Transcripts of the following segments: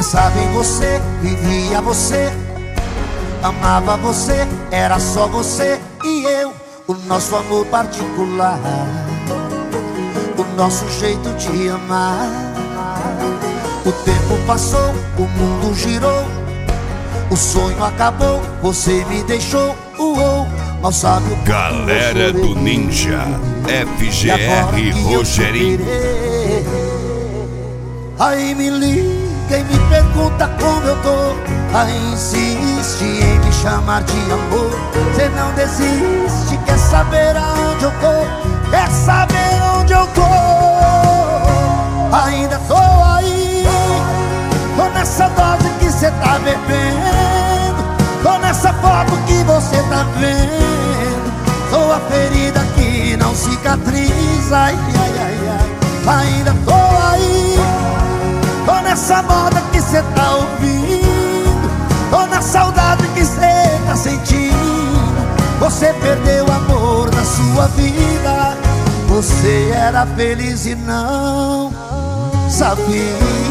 Pensava em você, vivia você, amava você, era só você e eu. O nosso amor particular, o nosso jeito de amar. O tempo passou, o mundo girou, o sonho acabou, você me deixou. Mal sabe o Galera do Ninja, FGR Rogerinho. Aí me liga e me pergunta como eu tô. Aí insiste em me chamar de amor. Cê não desiste, quer saber aonde eu tô, quer saber onde eu tô. Ainda tô aí, tô nessa dose que cê tá bebendo, tô nessa foto que você tá vendo. Sou a ferida que não cicatriza, ai, ai, ai, ai. Ainda tô aí, tô nessa moda que cê tá ouvindo, tô na saudade que cê tá sentindo. Você perdeu o amor na sua vida, você era feliz e não sabia.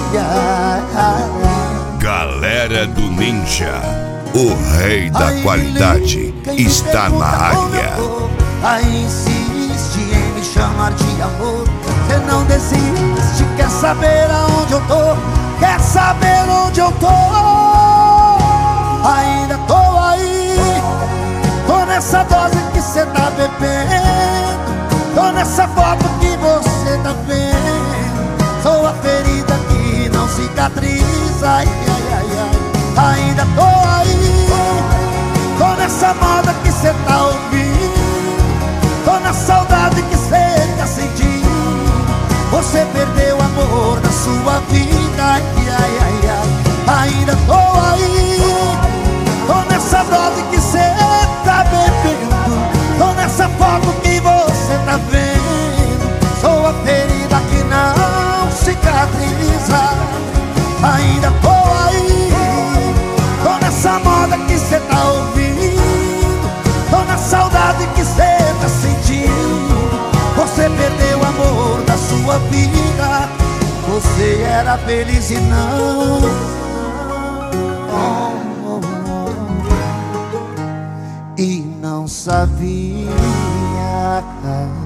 Galera do Ninja, o rei da qualidade está na área. Aí insiste em me chamar de amor. Você não desiste, quer saber aonde eu tô, quer saber onde eu tô. Ainda tô aí, tô nessa dose que cê tá bebendo, tô nessa foto que você tá vendo. Sou a ferida que não cicatriza, ai, ai, ai, ai. Ainda tô aí, tô nessa moda que cê tá ouvindo, tô na saudade que cê tá sentindo. Você perdeu o amor da sua vida, ai, ai, ai, ai. Ainda tô aí, tô nessa dose que cê tá bebendo, tô nessa foto que você tá vendo. Sou a ferida que não cicatriza. Ainda tô aí, tô nessa moda que cê tá ouvindo, tô na saudade que cê tá sentindo. Você perdeu o amor da sua vida, você era feliz e não e não sabia.